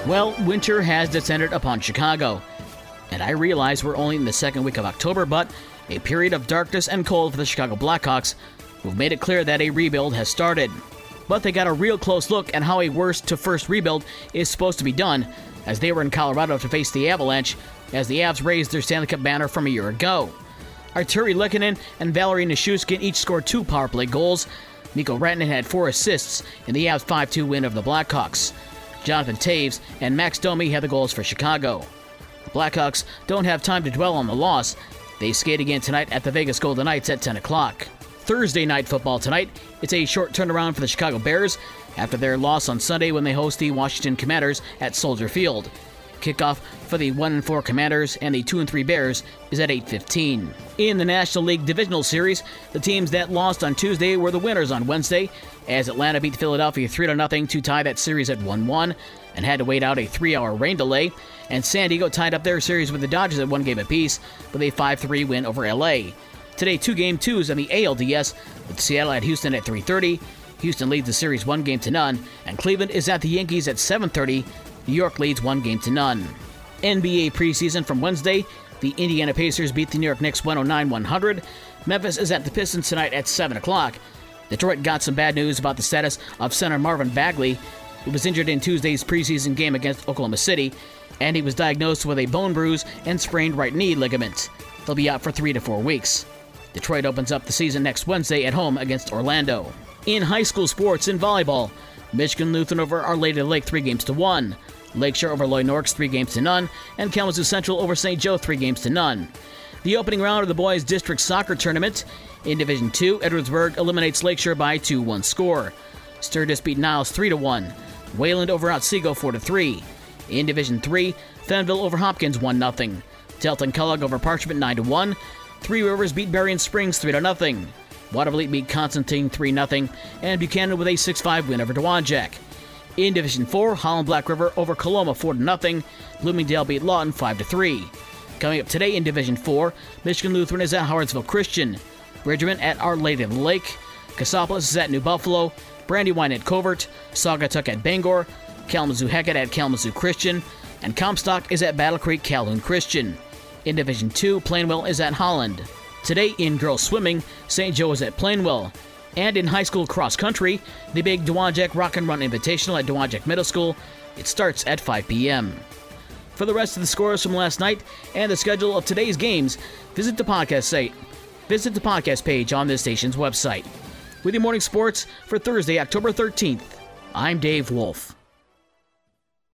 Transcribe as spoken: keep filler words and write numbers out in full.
Well, winter has descended upon Chicago, and I realize we're only in the second week of October, but a period of darkness and cold for the Chicago Blackhawks, who've made it clear that a rebuild has started. But they got a real close look at how a worst-to-first rebuild is supposed to be done, as they were in Colorado to face the Avalanche, as the Avs raised their Stanley Cup banner from a year ago. Arturi Lehkonen and Valeri Nichushkin each scored two power play goals. Mikko Rantanen had four assists in the Avs five two win over the Blackhawks. Jonathan Toews and Max Domi had the goals for Chicago. The Blackhawks don't have time to dwell on the loss. They skate again tonight at the Vegas Golden Knights at ten o'clock. Thursday night football tonight. It's a short turnaround for the Chicago Bears after their loss on Sunday when they host the Washington Commanders at Soldier Field. Kickoff for the one and four Commanders and the two and three Bears is at eight fifteen. In the National League Divisional Series, the teams that lost on Tuesday were the winners on Wednesday, as Atlanta beat Philadelphia three to nothing to tie that series at one one and had to wait out a three-hour rain delay, and San Diego tied up their series with the Dodgers at one game apiece with a five three win over L A. Today, two game twos in the A L D S, with Seattle at Houston at three thirty. Houston leads the series one game to none, and Cleveland is at the Yankees at seven thirty. New York leads one game to none. N B A preseason from Wednesday. The Indiana Pacers beat the New York Knicks one oh nine one hundred. Memphis is at the Pistons tonight at seven o'clock. Detroit got some bad news about the status of center Marvin Bagley. He was injured in Tuesday's preseason game against Oklahoma City, and he was diagnosed with a bone bruise and sprained right knee ligament. He'll be out for three to four weeks. Detroit opens up the season next Wednesday at home against Orlando. In high school sports, in volleyball, Michigan Lutheran over Our Lady of the Lake three games to one. Lakeshore over Loy Norks three games to none, and Kalamazoo Central over Saint Joe three games to none. The opening round of the boys' district soccer tournament. In Division two, Edwardsburg eliminates Lakeshore by two one score. Sturgis beat Niles three to one. Wayland over Otsego four to three. In Division three, Fenville over Hopkins one nothing. Delton Kellogg over Parchment nine to one. Three Rivers beat Berrien Springs three to nothing. Watervliet beat Constantine three nothing, and Buchanan with a six five win over Dowagiac. In Division four, Holland Black River over Coloma four to nothing. Bloomingdale beat Lawton five to three. Coming up today in Division four, Michigan Lutheran is at Howardsville Christian. Bridgman at Our Lady of the Lake. Cassopolis is at New Buffalo. Brandywine at Covert. Saugatuck at Bangor. Kalamazoo Hackett at Kalamazoo Christian. And Comstock is at Battle Creek Calhoun Christian. In Division two, Plainwell is at Holland. Today in girls swimming, Saint Joe is at Plainwell. And in high school cross country, the big Dowagiac Rock and Run Invitational at Dowagiac Middle School. It starts at five p.m. For the rest of the scores from last night and the schedule of today's games, visit the podcast site. Visit the podcast page on this station's website. With your morning sports for Thursday, October thirteenth, I'm Dave Wolf.